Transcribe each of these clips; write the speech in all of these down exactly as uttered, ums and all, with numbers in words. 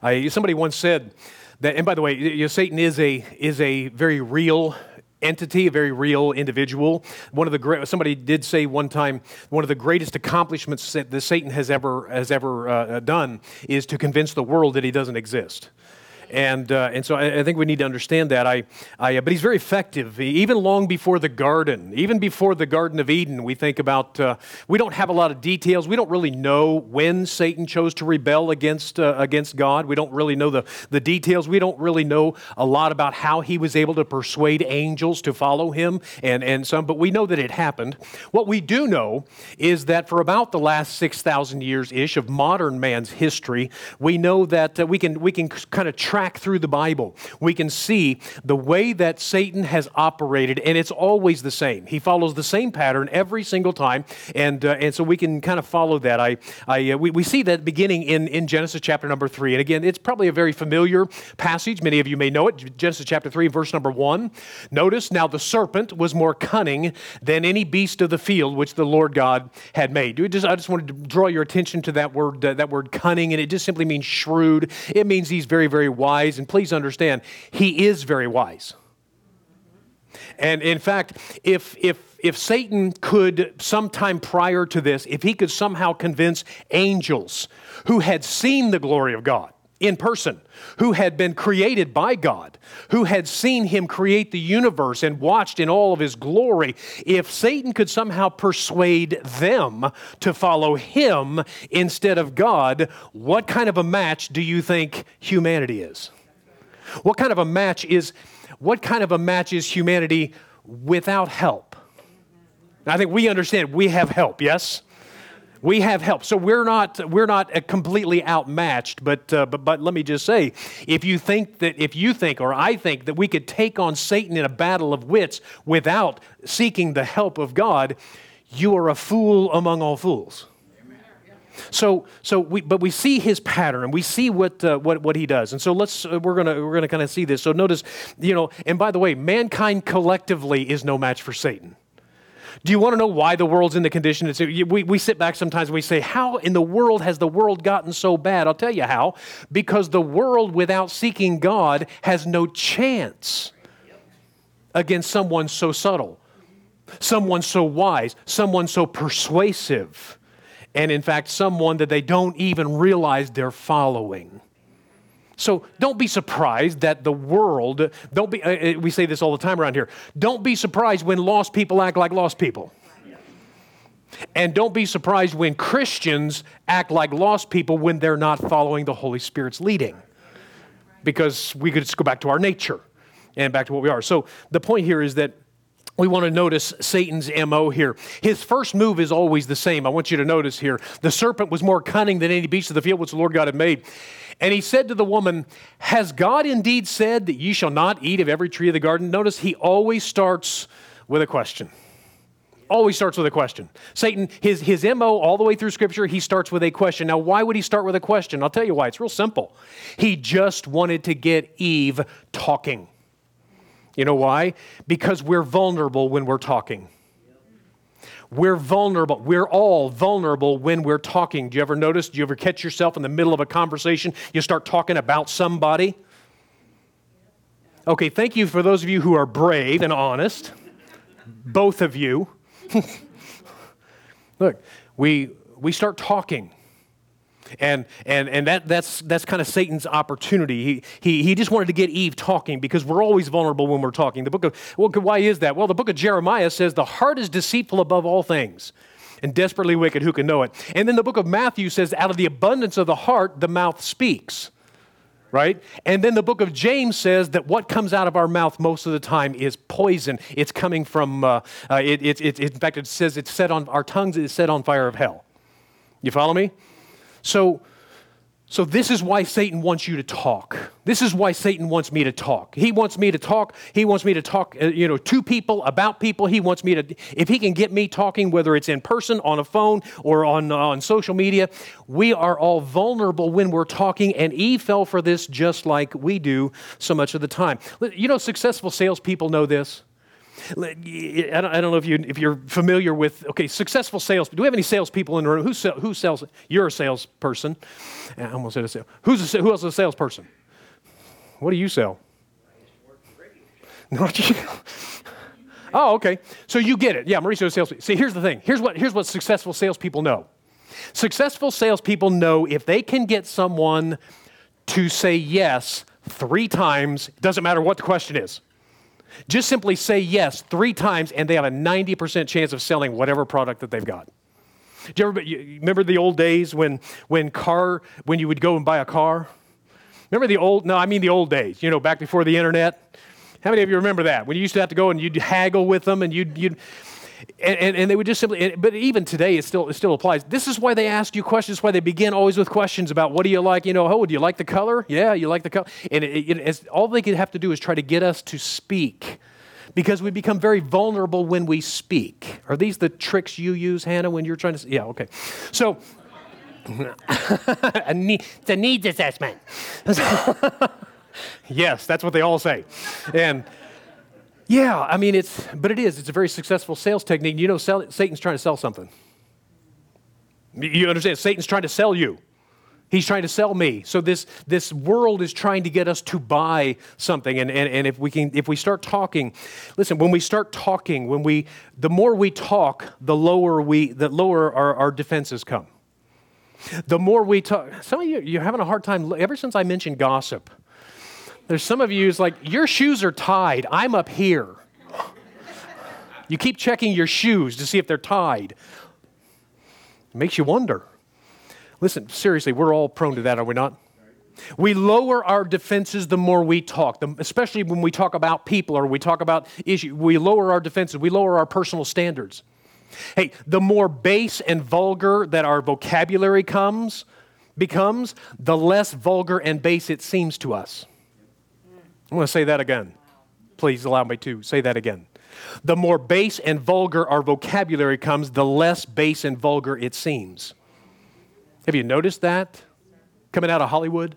I, somebody once said that, and by the way, you know, Satan is a is a very real entity, a very real individual. One of the great, somebody did say one time, one of the greatest accomplishments that, that Satan has ever has ever uh, done is to convince the world that he doesn't exist. And uh, and so I, I think we need to understand that. I, I, but he's very effective. Even long before the garden, even before the Garden of Eden, we think about, uh, we don't have a lot of details. We don't really know when Satan chose to rebel against uh, against God. We don't really know the, the details. We don't really know a lot about how he was able to persuade angels to follow him and, and some, but we know that it happened. What we do know is that for about the last six thousand years-ish of modern man's history, we know that uh, we can we can kind of track through the Bible. We can see the way that Satan has operated, and it's always the same. He follows the same pattern every single time, and uh, and so we can kind of follow that. I, I uh, we, we see that beginning in, in Genesis chapter number three, and again, it's probably a very familiar passage. Many of you may know it. Genesis chapter three, verse number one. Notice, now the serpent was more cunning than any beast of the field which the Lord God had made. We just, I just wanted to draw your attention to that word, uh, that word cunning, and it just simply means shrewd. It means he's very, very wise. And please understand, he is very wise. And in fact, if if if Satan could sometime prior to this, if he could somehow convince angels who had seen the glory of God in person, who had been created by God, who had seen him create the universe and watched in all of his glory, if Satan could somehow persuade them to follow him instead of God, what kind of a match do you think humanity is? What kind of a match is, what kind of a match is humanity without help? I think we understand we have help, yes? We have help, so we're not we're not completely outmatched. But uh, but but let me just say, if you think that if you think or I think that we could take on Satan in a battle of wits without seeking the help of God, you are a fool among all fools. So so we but we see his pattern and we see what uh, what what he does, and so let's uh, we're gonna we're gonna kind of see this. So notice, you know, and by the way, mankind collectively is no match for Satan. Do you want to know why the world's in the condition it's in? We, we sit back sometimes and we say, how in the world has the world gotten so bad? I'll tell you how. Because the world without seeking God has no chance against someone so subtle, someone so wise, someone so persuasive, and in fact, someone that they don't even realize they're following. So don't be surprised that the world, don't be, uh, we say this all the time around here, don't be surprised when lost people act like lost people. And don't be surprised when Christians act like lost people when they're not following the Holy Spirit's leading. Because we could just go back to our nature and back to what we are. So the point here is that we want to notice Satan's M O here. His first move is always the same. I want you to notice here. The serpent was more cunning than any beast of the field which the Lord God had made. And he said to the woman, has God indeed said that ye shall not eat of every tree of the garden? Notice he always starts with a question. Always starts with a question. Satan, his, his M O all the way through Scripture, he starts with a question. Now, why would he start with a question? I'll tell you why. It's real simple. He just wanted to get Eve talking. You know why? Because we're vulnerable when we're talking. We're vulnerable. We're all vulnerable when we're talking. Do you ever notice? Do you ever catch yourself in the middle of a conversation? You start talking about somebody? Okay, thank you for those of you who are brave and honest. Both of you. Look, we we start talking. And and and that that's that's kind of Satan's opportunity. He he he just wanted to get Eve talking because we're always vulnerable when we're talking. The book of well, why is that? Well, the book of Jeremiah says the heart is deceitful above all things and desperately wicked. Who can know it? And then the book of Matthew says, out of the abundance of the heart, the mouth speaks. Right? And then the book of James says that what comes out of our mouth most of the time is poison. It's coming from. Uh, uh, it, it, it, in fact, it says it's set on our tongues. Is set on fire of hell. You follow me? So, so this is why Satan wants you to talk. This is why Satan wants me to talk. He wants me to talk. He wants me to talk, uh, you know, to people, about people. He wants me to, if he can get me talking, whether it's in person, on a phone, or on, uh, on social media, we are all vulnerable when we're talking, and Eve fell for this just like we do so much of the time. You know, successful salespeople know this. I don't, I don't know if, you, if you're familiar with, okay, successful sales. Do we have any salespeople in the room? Who, sell, who sells? You're a salesperson. I almost said a sale. Who's a, who else is a salesperson? What do you sell? Oh, okay. So you get it. Yeah, Mauricio is salespeople. See, here's the thing. Here's what, here's what successful salespeople know. Successful salespeople know if they can get someone to say yes three times, it doesn't matter what the question is. Just simply say yes three times, and they have a ninety percent chance of selling whatever product that they've got. Do you, ever, you remember the old days when when car when you would go and buy a car? Remember the old? No, I mean the old days. You know, back before the internet. How many of you remember that? When you used to have to go and you'd haggle with them, and you'd you'd and, and, and they would just simply. But even today, it still it still applies. This is why they ask you questions. Why they begin always with questions about what do you like? You know, oh, do you like the color? Yeah, you like the color. And it, it, it's, all they could have to do is try to get us to speak. Because we become very vulnerable when we speak. Are these the tricks you use, Hannah, when you're trying to... Yeah, okay. So, a need, it's a needs assessment. Yes, that's what they all say. And, yeah, I mean, it's... But it is. It's a very successful sales technique. You know, sell, Satan's trying to sell something. You understand? Satan's trying to sell you. He's trying to sell me. So this, this world is trying to get us to buy something. And, and, and if we can, if we start talking, listen, when we start talking, when we, the more we talk, the lower we, the lower our, our defenses come. The more we talk, some of you, you're having a hard time, ever since I mentioned gossip, there's some of you who's like, your shoes are tied, I'm up here. You keep checking your shoes to see if they're tied. It makes you wonder. Listen, seriously, we're all prone to that, are we not? We lower our defenses the more we talk, especially when we talk about people or we talk about issues. We lower our defenses. We lower our personal standards. Hey, the more base and vulgar that our vocabulary comes, becomes, the less vulgar and base it seems to us. I'm going to say that again. Please allow me to say that again. The more base and vulgar our vocabulary comes, the less base and vulgar it seems. Have you noticed that coming out of Hollywood?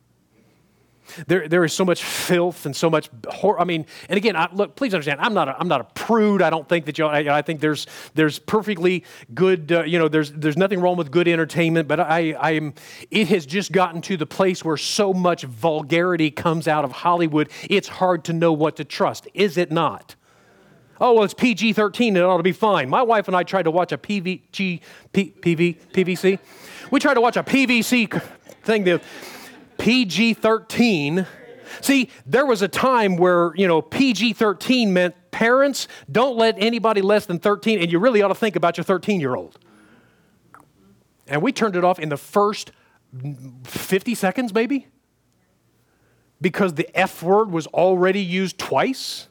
There, there is so much filth and so much horror. I mean, and again, I, look, please understand, I'm not a, I'm not a prude. I don't think that you. I, I think there's there's perfectly good. Uh, you know, there's there's nothing wrong with good entertainment. But I I am. It has just gotten to the place where so much vulgarity comes out of Hollywood. It's hard to know what to trust. Is it not? Oh, well, it's P G thirteen. It ought to be fine. My wife and I tried to watch a P V G, P, P V, P V C. We tried to watch a P V C thing, the P G thirteen. See, there was a time where, you know, P G thirteen meant parents, don't let anybody less than thirteen, and you really ought to think about your thirteen-year-old. And we turned it off in the first fifty seconds, maybe, because the F word was already used twice.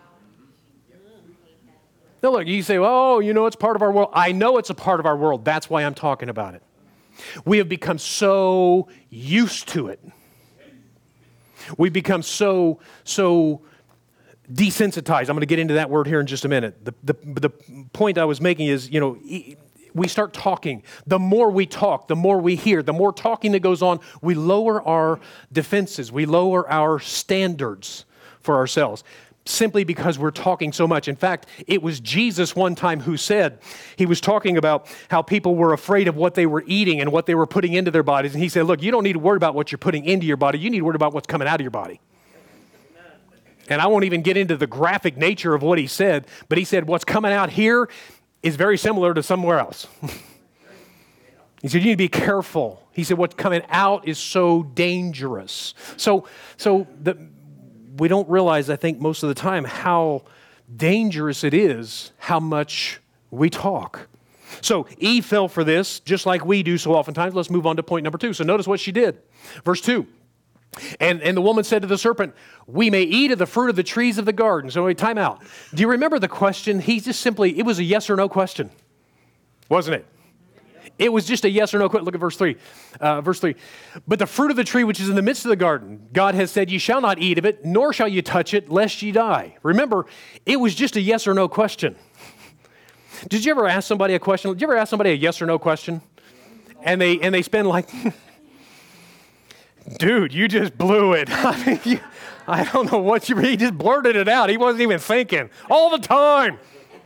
Now, look, you say, oh, you know, it's part of our world. I know it's a part of our world. That's why I'm talking about it. We have become so used to it. We've become so, so desensitized. I'm going to get into that word here in just a minute. The, the, the point I was making is, you know, we start talking. The more we talk, the more we hear, the more talking that goes on, we lower our defenses. We lower our standards for ourselves. Simply because we're talking so much. In fact, it was Jesus one time who said, he was talking about how people were afraid of what they were eating and what they were putting into their bodies. And he said, look, you don't need to worry about what you're putting into your body. You need to worry about what's coming out of your body. And I won't even get into the graphic nature of what he said, but he said, what's coming out here is very similar to somewhere else. He said, you need to be careful. He said, what's coming out is so dangerous. So, so the... we don't realize, I think, most of the time how dangerous it is how much we talk. So Eve fell for this, just like we do so oftentimes. Let's move on to point number two. So notice what she did. Verse two. And, and the woman said to the serpent, we may eat of the fruit of the trees of the garden. So wait, time out. Do you remember the question? He just simply, it was a yes or no question, wasn't it? It was just a yes or no question. Look at verse three. Uh, verse three. But the fruit of the tree which is in the midst of the garden, God has said, ye shall not eat of it, nor shall you touch it, lest ye die. Remember, it was just a yes or no question. Did you ever ask somebody a question? Did you ever ask somebody a yes or no question? And they and they spend like, Dude, you just blew it. I mean, you, I don't know what you, he just blurted it out. He wasn't even thinking. All the time.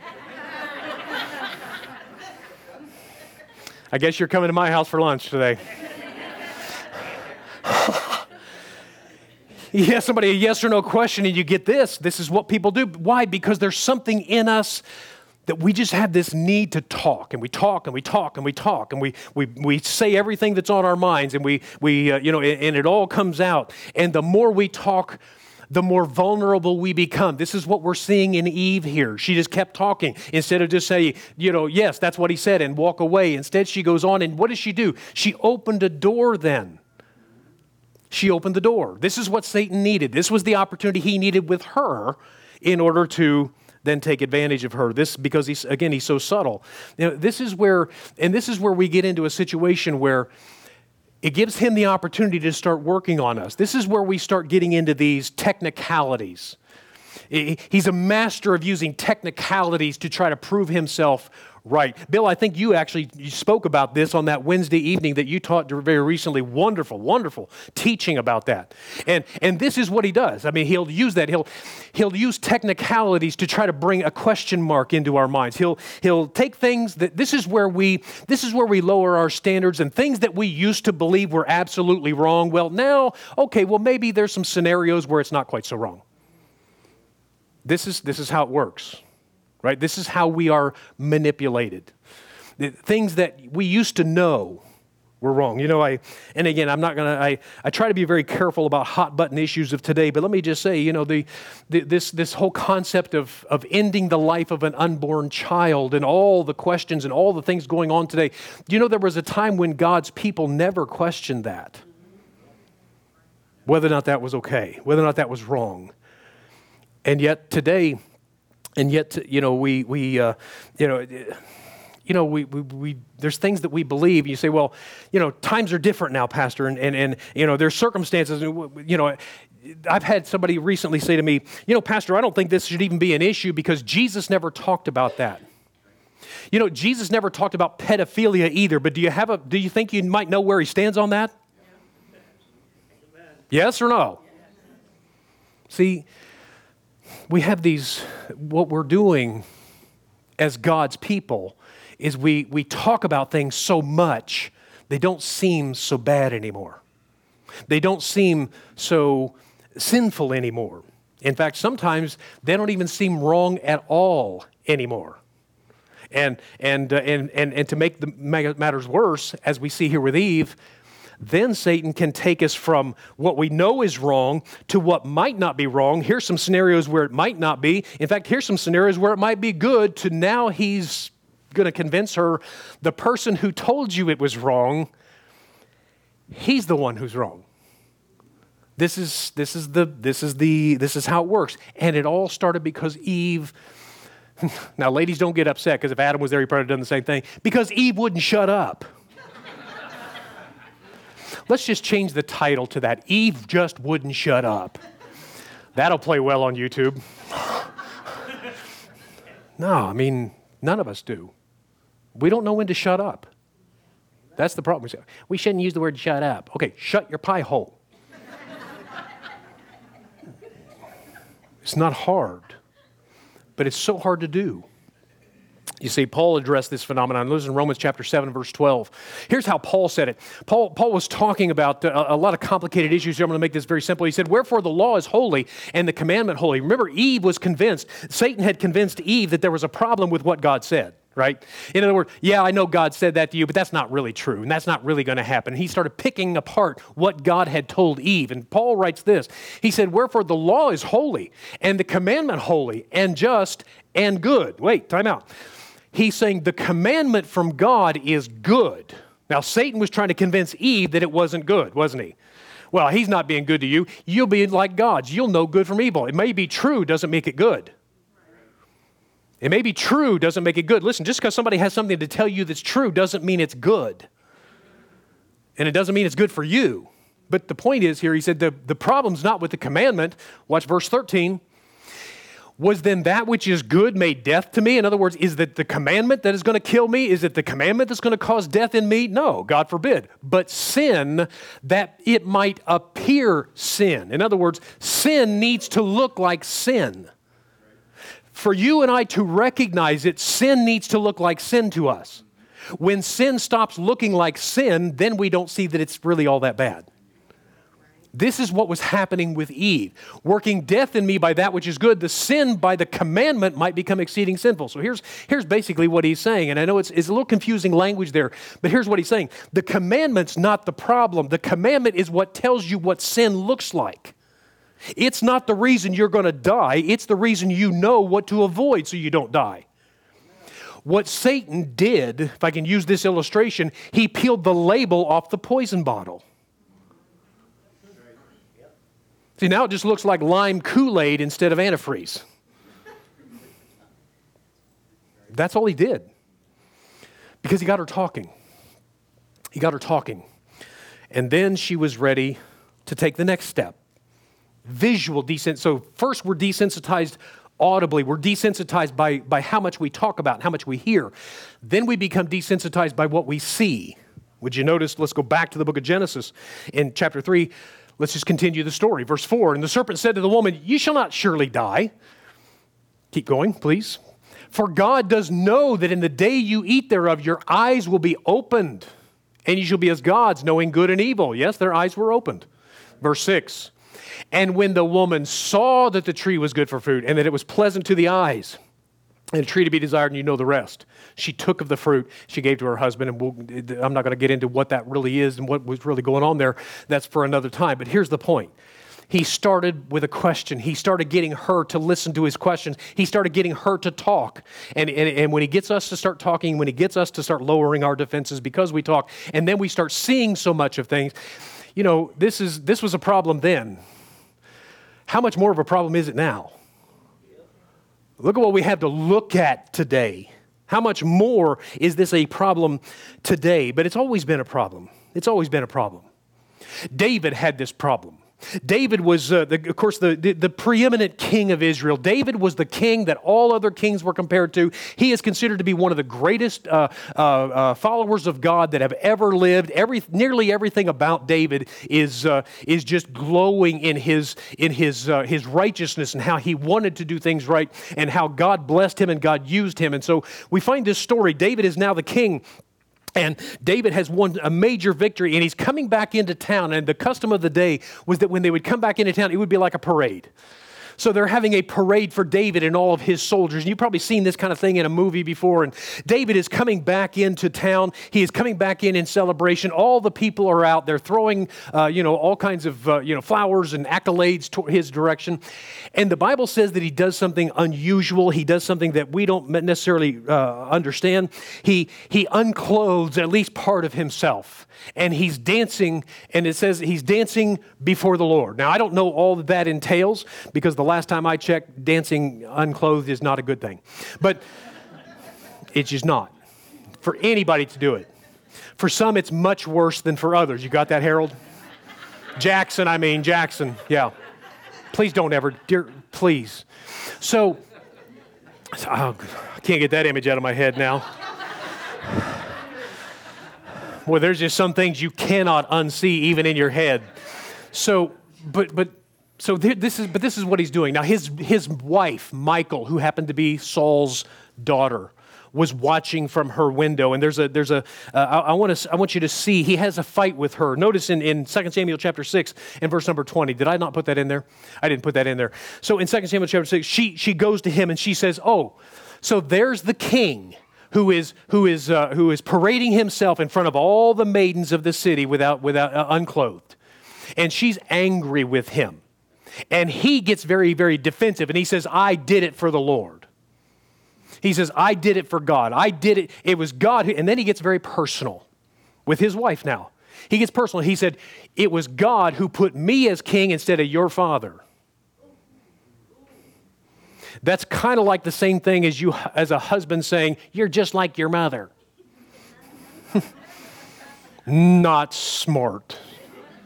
I guess you're coming to my house for lunch today. You ask somebody a yes or no question and you get this. This is what people do. Why? Because there's something in us that we just have this need to talk, and we talk and we talk and we talk and we we we say everything that's on our minds, and we we uh, you know and, and it all comes out. And the more we talk, the more vulnerable we become. This is what we're seeing in Eve here. She just kept talking instead of just saying, you know, yes, that's what he said, and walk away. Instead, she goes on, and what does she do? She opened a door then. She opened the door. This is what Satan needed. This was the opportunity he needed with her in order to then take advantage of her. This, because he's, again, he's so subtle. You know, this is where, and this is where we get into a situation where it gives him the opportunity to start working on us. This is where we start getting into these technicalities. He's a master of using technicalities to try to prove himself right. Bill, I think you actually you spoke about this on that Wednesday evening that you taught very recently. Wonderful, wonderful teaching about that. And and this is what he does. I mean, he'll use that. He'll he'll use technicalities to try to bring a question mark into our minds. He'll he'll take things that this is where we this is where we lower our standards, and things that we used to believe were absolutely wrong. Well, now, okay, well maybe there's some scenarios where it's not quite so wrong. This is this is how it works. Right? This is how we are manipulated. The things that we used to know were wrong. You know, I, and again, I'm not going to, I, I try to be very careful about hot button issues of today, but let me just say, you know, the, the this this whole concept of, of ending the life of an unborn child and all the questions and all the things going on today. Do you know there was a time when God's people never questioned that? Whether or not that was okay, whether or not that was wrong. And yet today, And yet, you know, we, we uh, you know, you know, we, we, we, there's things that we believe. You say, well, you know, times are different now, Pastor, and, and, and you know, there's circumstances, you know, I've had somebody recently say to me, you know, Pastor, I don't think this should even be an issue because Jesus never talked about that. You know, Jesus never talked about pedophilia either, but do you have a, do you think you might know where he stands on that? Yeah. Yes or no? Yes. See, we have these, what we're doing as God's people is we, we talk about things so much, they don't seem so bad anymore. They don't seem so sinful anymore. In fact, sometimes they don't even seem wrong at all anymore. And, and, uh, and, and, and to make the matters worse, as we see here with Eve, then Satan can take us from what we know is wrong to what might not be wrong. Here's some scenarios where it might not be. In fact, here's some scenarios where it might be good, to now he's going to convince her the person who told you it was wrong, he's the one who's wrong. This is this is the this is the this is how it works. And it all started because Eve. Now, ladies, don't get upset, because if Adam was there, he probably done the same thing. Because Eve wouldn't shut up. Let's just change the title to that. Eve just wouldn't shut up. That'll play well on YouTube. No, I mean, none of us do. We don't know when to shut up. That's the problem. We say, we shouldn't use the word shut up. Okay, shut your pie hole. It's not hard, but it's so hard to do. You see, Paul addressed this phenomenon. Listen, Romans chapter seven, verse twelve. Here's how Paul said it. Paul, Paul was talking about a, a lot of complicated issues here. I'm going to make this very simple. He said, wherefore the law is holy and the commandment holy. Remember, Eve was convinced, Satan had convinced Eve that there was a problem with what God said, right? In other words, yeah, I know God said that to you, but that's not really true, and that's not really going to happen. He started picking apart what God had told Eve. And Paul writes this. He said, wherefore the law is holy and the commandment holy and just and good. Wait, time out. He's saying the commandment from God is good. Now, Satan was trying to convince Eve that it wasn't good, wasn't he? Well, he's not being good to you. You'll be like gods. You'll know good from evil. It may be true, doesn't make it good. It may be true, doesn't make it good. Listen, just because somebody has something to tell you that's true doesn't mean it's good. And it doesn't mean it's good for you. But the point is here, he said the, the problem's not with the commandment. Watch verse thirteen. Was then that which is good made death to me? In other words, is it the commandment that is going to kill me? Is it the commandment that's going to cause death in me? No, God forbid. But sin, that it might appear sin. In other words, sin needs to look like sin. For you and I to recognize it, sin needs to look like sin to us. When sin stops looking like sin, then we don't see that it's really all that bad. This is what was happening with Eve. Working death in me by that which is good, the sin by the commandment might become exceeding sinful. So here's, here's basically what he's saying. And I know it's, it's a little confusing language there, but here's what he's saying. The commandment's not the problem. The commandment is what tells you what sin looks like. It's not the reason you're going to die. It's the reason you know what to avoid so you don't die. What Satan did, if I can use this illustration, he peeled the label off the poison bottle. See, now it just looks like lime Kool-Aid instead of antifreeze. That's all he did. Because he got her talking. He got her talking. And then she was ready to take the next step. Visual desensitization. So first we're desensitized audibly. We're desensitized by, by how much we talk about, how much we hear. Then we become desensitized by what we see. Would you notice, let's go back to the book of Genesis in chapter three. Let's just continue the story. Verse four, and the serpent said to the woman, you shall not surely die. Keep going, please. For God does know that in the day you eat thereof, your eyes will be opened, and you shall be as gods, knowing good and evil. Yes, their eyes were opened. Verse six, and when the woman saw that the tree was good for food, and that it was pleasant to the eyes, and a tree to be desired, and you know the rest. She took of the fruit, she gave to her husband, and we'll, I'm not going to get into what that really is and what was really going on there. That's for another time. But here's the point. He started with a question. He started getting her to listen to his questions. He started getting her to talk. And, and, and when he gets us to start talking, when he gets us to start lowering our defenses because we talk, and then we start seeing so much of things, you know, this is this was a problem then. How much more of a problem is it now? Look at what we have to look at today. How much more is this a problem today? But it's always been a problem. It's always been a problem. David had this problem. David was, uh, the, of course, the, the, the preeminent king of Israel. David was the king that all other kings were compared to. He is considered to be one of the greatest uh, uh, uh, followers of God that have ever lived. Every, nearly everything about David is uh, is just glowing in his in his uh, his righteousness and how he wanted to do things right and how God blessed him and God used him. And so we find this story. David is now the king. And David has won a major victory, and he's coming back into town. And the custom of the day was that when they would come back into town, it would be like a parade. So they're having a parade for David and all of his soldiers. And you've probably seen this kind of thing in a movie before. And David is coming back into town. He is coming back in in celebration. All the people are out. They're throwing, uh, you know, all kinds of, uh, you know, flowers and accolades toward his direction. And the Bible says that he does something unusual. He does something that we don't necessarily uh, understand. He he unclothes at least part of himself. And he's dancing, and it says he's dancing before the Lord. Now, I don't know all that that entails, because the last time I checked, dancing unclothed is not a good thing. But it's just not for anybody to do it. For some, it's much worse than for others. You got that, Harold? Jackson, I mean, Jackson, yeah. Please don't ever, dear, please. So, oh, I can't get that image out of my head now. Well, there's just some things you cannot unsee even in your head. So, but but so this is but this is what he's doing now. His his wife Michal, who happened to be Saul's daughter, was watching from her window. And there's a there's a uh, I, I want to I want you to see he has a fight with her. Notice in in Second Samuel chapter six and verse number twenty. Did I not put that in there? I didn't put that in there. So in Second Samuel chapter six, she she goes to him and she says, "Oh, so there's the king." Who is who is uh, who is parading himself in front of all the maidens of the city without without uh, unclothed, and she's angry with him, and he gets very very defensive, and he says, "I did it for the Lord." He says, "I did it for God. I did it. It was God." Who, and then he gets very personal with his wife. Now he gets personal. He said, "It was God who put me as king instead of your father." That's kind of like the same thing as you, as a husband saying, "You're just like your mother." Not smart.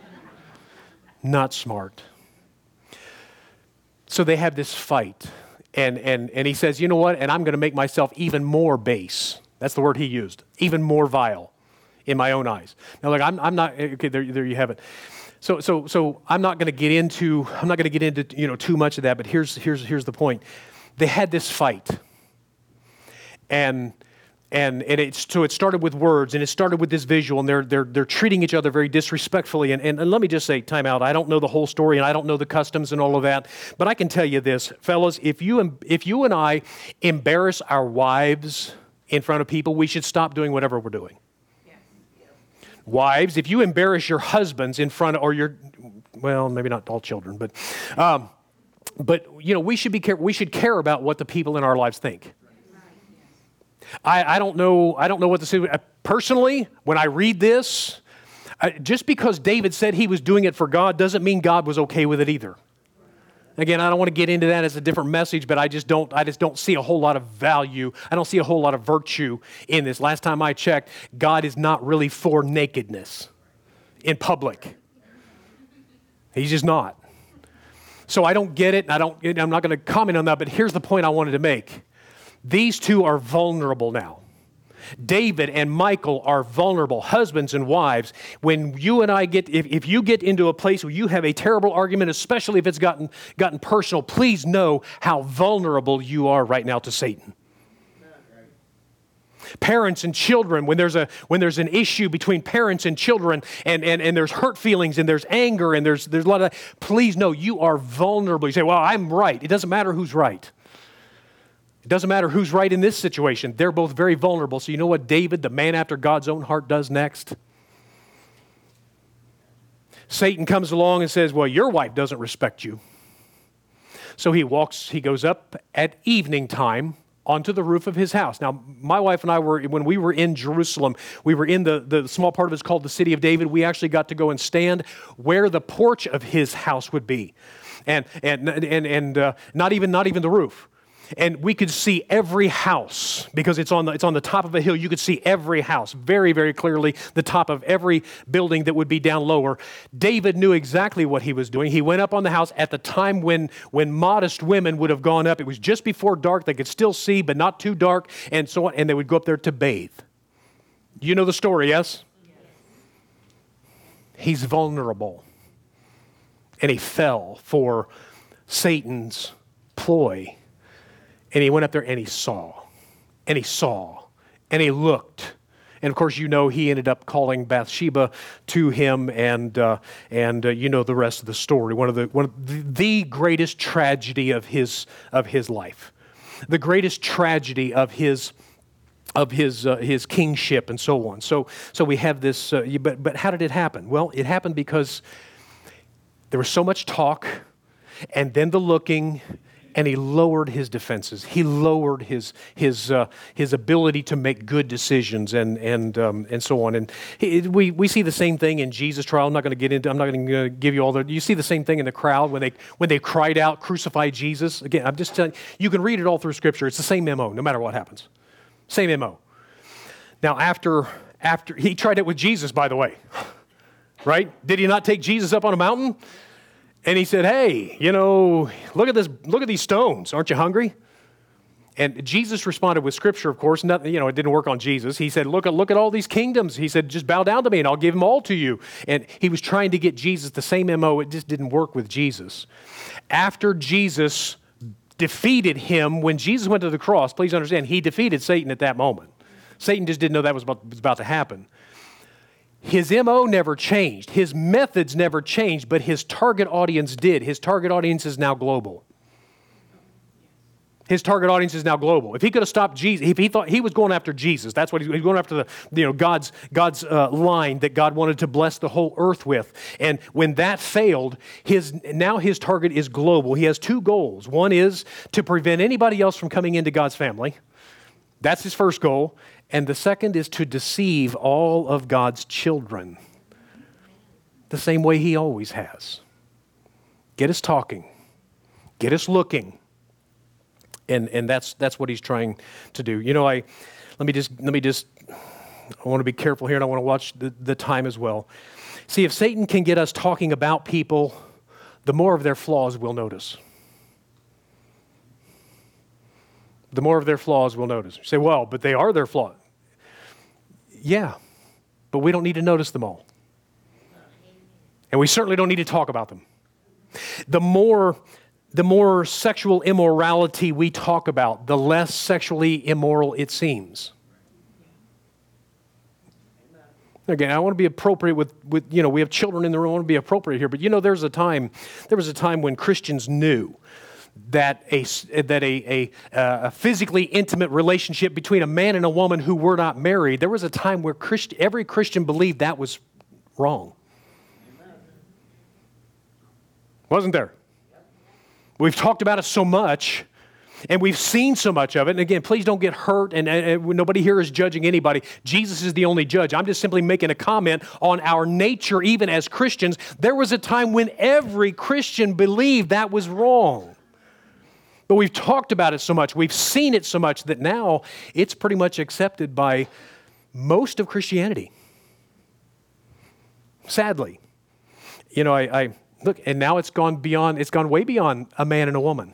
Not smart. So they have this fight. And, and, and he says, you know what? And I'm going to make myself even more base. That's the word he used. Even more vile in my own eyes. Now, look, I'm, I'm not, okay, there, there you have it. So, so, so I'm not going to get into, I'm not going to get into, you know, too much of that, but here's, here's, here's the point. They had this fight. And, and, and it's, so it started with words, and it started with this visual, and they're, they're, they're treating each other very disrespectfully. And, and, and let me just say, time out, I don't know the whole story, and I don't know the customs and all of that, but I can tell you this, fellas, if you, if you and I embarrass our wives in front of people, we should stop doing whatever we're doing. Wives, if you embarrass your husbands in front of, or your, well, maybe not all children, but, um, but you know, we should be care. We should care about what the people in our lives think. I, I don't know. I don't know what to say. Personally, when I read this, I, just because David said he was doing it for God doesn't mean God was okay with it either. Again, I don't want to get into that as a different message, but I just don't I just don't see a whole lot of value. I don't see a whole lot of virtue in this. Last time I checked, God is not really for nakedness in public. He's just not. So I don't get it, and I don't I'm not going to comment on that, but here's the point I wanted to make. These two are vulnerable now. David and Michal are vulnerable, husbands and wives. When you and I get, if, if you get into a place where you have a terrible argument, especially if it's gotten, gotten personal, please know how vulnerable you are right now to Satan. Parents and children, when there's a when there's an issue between parents and children, and, and, and there's hurt feelings and there's anger and there's there's a lot of that, please know you are vulnerable. You say, well, I'm right. It doesn't matter who's right. It doesn't matter who's right in this situation. They're both very vulnerable. So you know what David, the man after God's own heart, does next? Satan comes along and says, well, your wife doesn't respect you. So he walks, he goes up at evening time onto the roof of his house. Now, my wife and I were, when we were in Jerusalem, we were in the, the small part of it's called the City of David. We actually got to go and stand where the porch of his house would be. And, and, and, and uh, not even, not even the roof. And we could see every house because it's on the it's on the top of a hill. You could see every house very, very clearly, the top of every building that would be down lower. David knew exactly what he was doing. He went up on the house at the time when, when modest women would have gone up. It was just before dark. They could still see, but not too dark, and so on. And they would go up there to bathe. You know the story, yes? Yes. He's vulnerable. And he fell for Satan's ploy. And he went up there and he saw, and he saw, and he looked. And of course, you know, he ended up calling Bathsheba to him, and uh, and uh, you know the rest of the story. One of the one of the, the greatest tragedy of his of his life, the greatest tragedy of his of his uh, his kingship, and so on. So so we have this. Uh, but but how did it happen? Well, it happened because there was so much talk, and then the looking. And he lowered his defenses. He lowered his his uh, his ability to make good decisions, and and um, and so on. And he, we we see the same thing in Jesus' trial. I'm not going to get into. I'm not going to give you all the. You see the same thing in the crowd when they when they cried out, "Crucify Jesus!" Again, I'm just telling you. You can read it all through Scripture. It's the same M O, no matter what happens. Same M O. Now, after after he tried it with Jesus, by the way, right? Did he not take Jesus up on a mountain? And he said, hey, you know, look at this, look at these stones. Aren't you hungry? And Jesus responded with Scripture, of course. Nothing, you know, it didn't work on Jesus. He said, look at, look at all these kingdoms. He said, just bow down to me and I'll give them all to you. And he was trying to get Jesus the same M O. It just didn't work with Jesus. After Jesus defeated him, when Jesus went to the cross, please understand, he defeated Satan at that moment. Satan just didn't know that was about, was about to happen. His M O never changed. His methods never changed, but his target audience did. His target audience is now global. His target audience is now global. If he could have stopped Jesus, if he thought he was going after Jesus, that's what he was going after, the you know God's God's uh, line that God wanted to bless the whole earth with. And when that failed, his now his target is global. He has two goals. One is to prevent anybody else from coming into God's family. That's his first goal. And the second is to deceive all of God's children the same way he always has. Get us talking. Get us looking. And and that's that's what he's trying to do. You know, I let me just let me just I want to be careful here, and I want to watch the, the time as well. See, if Satan can get us talking about people, the more of their flaws we'll notice. the more of their flaws we'll notice. You say, well, but they are their flaws. Yeah, but we don't need to notice them all. And we certainly don't need to talk about them. The more, the more sexual immorality we talk about, the less sexually immoral it seems. Again, I want to be appropriate with, with, you know, we have children in the room, I want to be appropriate here, but you know, there's a time, there was a time when Christians knew that a, that a, a, a physically intimate relationship between a man and a woman who were not married, there was a time where Christ, every Christian believed that was wrong. Wasn't there? We've talked about it so much, and we've seen so much of it. And again, please don't get hurt, and, and, and nobody here is judging anybody. Jesus is the only judge. I'm just simply making a comment on our nature, even as Christians. There was a time when every Christian believed that was wrong. But we've talked about it so much, we've seen it so much, that now it's pretty much accepted by most of Christianity. Sadly. You know, I, I look, and now it's gone beyond, it's gone way beyond a man and a woman.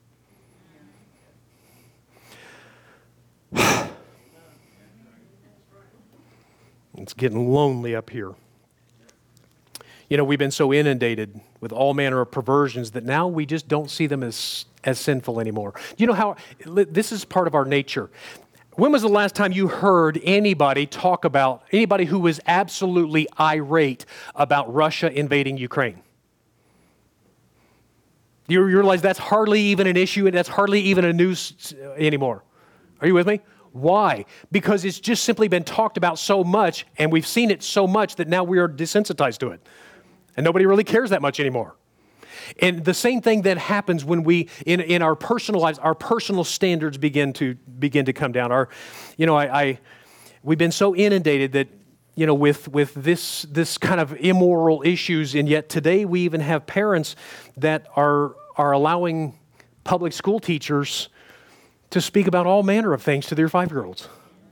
It's getting lonely up here. You know, we've been so inundated with all manner of perversions that now we just don't see them as, as sinful anymore. You know how, this is part of our nature. When was the last time you heard anybody talk about, anybody who was absolutely irate about Russia invading Ukraine? Do you realize that's hardly even an issue, and that's hardly even a news anymore? Are you with me? Why? Because it's just simply been talked about so much, and we've seen it so much that now we are desensitized to it. And nobody really cares that much anymore. And the same thing that happens when we, in, in our personal lives, our personal standards begin to begin to come down. Our, you know, I, I we've been so inundated that, you know, with with this this kind of immoral issues, and yet today we even have parents that are are allowing public school teachers to speak about all manner of things to their five-year-olds,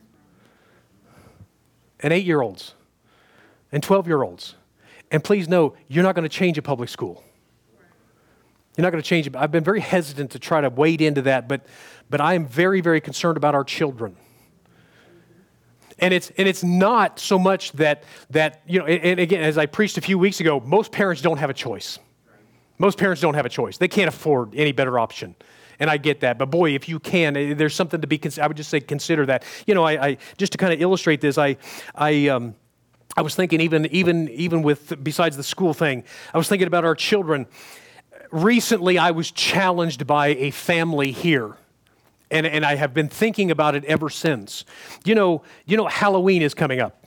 and eight-year-olds, and twelve-year-olds. And please know, you're not going to change a public school. You're not going to change it. I've been very hesitant to try to wade into that, but but I am very, very concerned about our children. And it's and it's not so much that that you know. And, and again, as I preached a few weeks ago, most parents don't have a choice. Most parents don't have a choice. They can't afford any better option. And I get that. But boy, if you can, there's something to be, I would just say consider that. You know, I, I just to kind of illustrate this, I, I, um, I was thinking even, even, even with, besides the school thing, I was thinking about our children. Recently, I was challenged by a family here. And, and I have been thinking about it ever since. You know, you know, Halloween is coming up.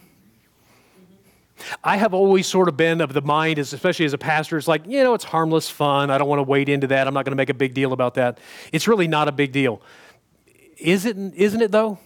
I have always sort of been of the mind, as, especially as a pastor, it's like, you know, it's harmless fun. I don't want to wade into that. I'm not going to make a big deal about that. It's really not a big deal. Is it, isn't it though?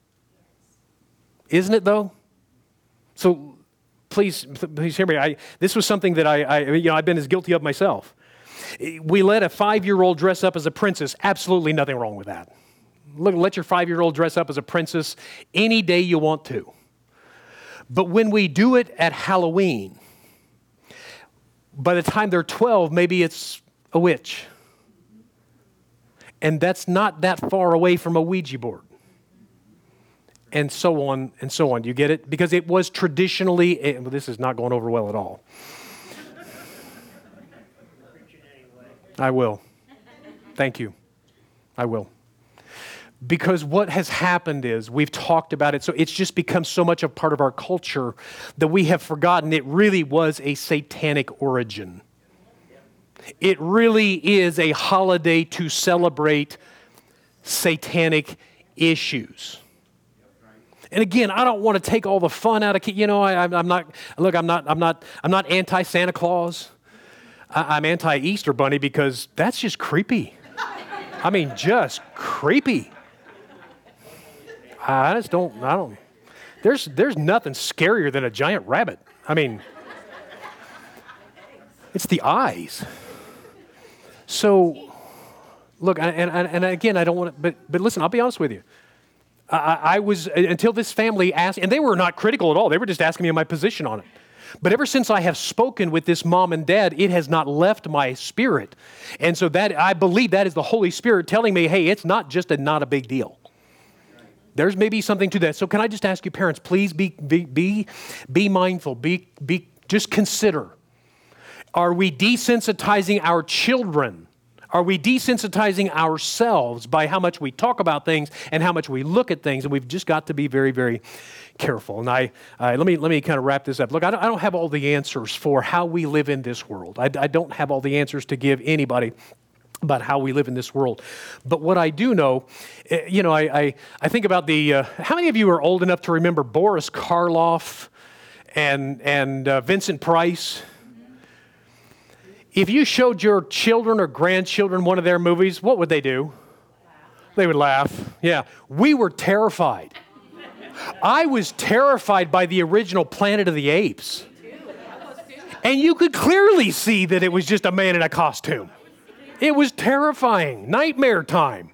Isn't it though? So please, please hear me. I, this was something that I, I, you know, I've been as guilty of myself. We let a five-year-old dress up as a princess. Absolutely nothing wrong with that. Look, let your five-year-old dress up as a princess any day you want to. But when we do it at Halloween, by the time they're twelve, maybe it's a witch. And that's not that far away from a Ouija board. And so on and so on. Do you get it? Because it was traditionally, it, well, this is not going over well at all. I will. Thank you. I will. Because what has happened is, we've talked about it, so it's just become so much a part of our culture that we have forgotten it really was a satanic origin. It really is a holiday to celebrate satanic issues. And again, I don't want to take all the fun out of, you know, I, I'm not, look, I'm not, I'm not, I'm not anti-Santa Claus. I, I'm anti-Easter Bunny because that's just creepy. I mean, just creepy. I just don't, I don't, there's, there's nothing scarier than a giant rabbit. I mean, it's the eyes. So, look, and, and, and again, I don't want to, but, but listen, I'll be honest with you. I, I was, until this family asked, and they were not critical at all. They were just asking me my position on it. But ever since I have spoken with this mom and dad, it has not left my spirit. And so that I believe that is the Holy Spirit telling me, hey, it's not just a not a big deal. There's maybe something to that. So can I just ask you, parents, please be be be, be mindful. Be be just consider. Are we desensitizing our children? Are we desensitizing ourselves by how much we talk about things and how much we look at things? And we've just got to be very, very careful. And I, uh, let me let me kind of wrap this up. Look, I don't, I don't have all the answers for how we live in this world. I, I don't have all the answers to give anybody about how we live in this world. But what I do know, you know, I I, I think about the, uh, how many of you are old enough to remember Boris Karloff and, and uh, Vincent Price? If you showed your children or grandchildren one of their movies, what would they do? They would laugh. Yeah. We were terrified. I was terrified by the original Planet of the Apes. And you could clearly see that it was just a man in a costume. It was terrifying. Nightmare time.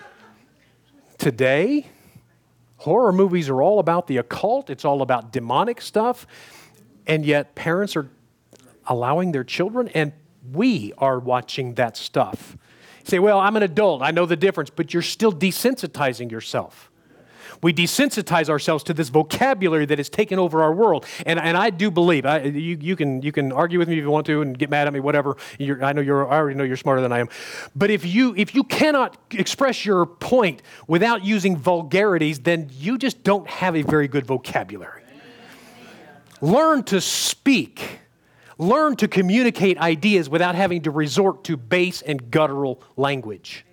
Today, horror movies are all about the occult. It's all about demonic stuff. And yet parents are allowing their children, and we are watching that stuff. You say, well, I'm an adult. I know the difference, but you're still desensitizing yourself. We desensitize ourselves to this vocabulary that has taken over our world. And, and I do believe, I, you, you, can, you can argue with me if you want to and get mad at me, whatever. You're, I know you're, I already know you're smarter than I am. But if you, if you cannot express your point without using vulgarities, then you just don't have a very good vocabulary. Learn to speak. Learn to communicate ideas without having to resort to base and guttural language.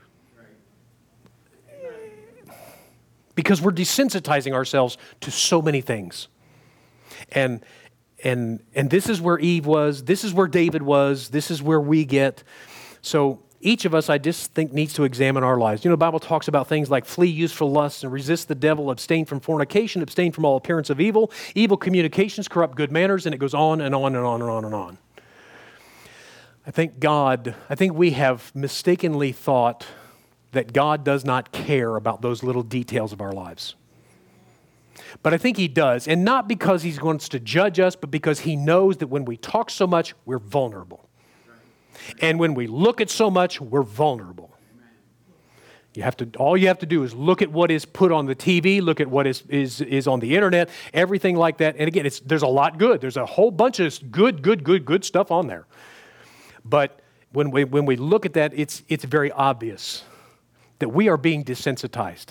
Because we're desensitizing ourselves to so many things. And, and, and this is where Eve was. This is where David was. This is where we get. So each of us, I just think, needs to examine our lives. You know, the Bible talks about things like flee youthful lusts and resist the devil, abstain from fornication, abstain from all appearance of evil. Evil communications corrupt good manners, and it goes on and on and on and on and on. I think God, I think we have mistakenly thought that God does not care about those little details of our lives. But I think He does, and not because He wants to judge us, but because He knows that when we talk so much, we're vulnerable. And when we look at so much, we're vulnerable. You have to, all you have to do is look at what is put on the T V, look at what is, is, is on the internet, everything like that. And again, it's, there's a lot good. There's a whole bunch of good, good, good, good stuff on there. But when we, when we look at that, it's, it's very obvious that we are being desensitized.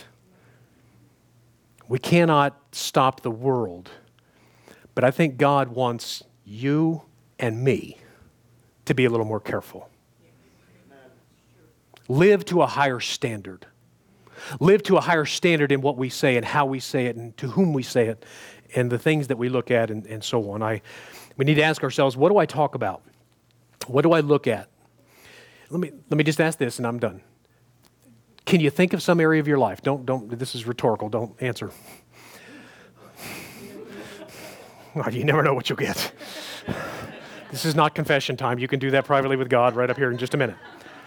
We cannot stop the world. But I think God wants you and me to be a little more careful. Live to a higher standard. Live to a higher standard in what we say and how we say it and to whom we say it and the things that we look at and, and so on. I, we need to ask ourselves, what do I talk about? What do I look at? Let me, let me just ask this and I'm done. Can you think of some area of your life? Don't, don't, this is rhetorical, don't answer. Well, you never know what you'll get. This is not confession time. You can do that privately with God right up here in just a minute.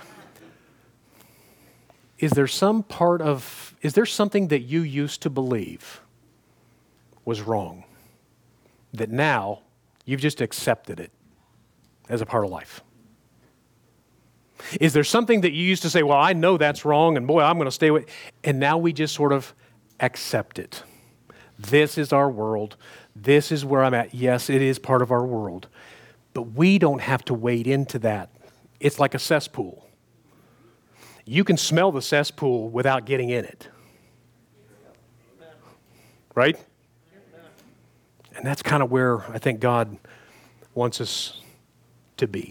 Is there some part of, is there something that you used to believe was wrong that now you've just accepted it as a part of life? Is there something that you used to say, well, I know that's wrong, and boy, I'm going to stay with, and now we just sort of accept it. This is our world. This is where I'm at. Yes, it is part of our world. But we don't have to wade into that. It's like a cesspool. You can smell the cesspool without getting in it. Right? And that's kind of where I think God wants us to be.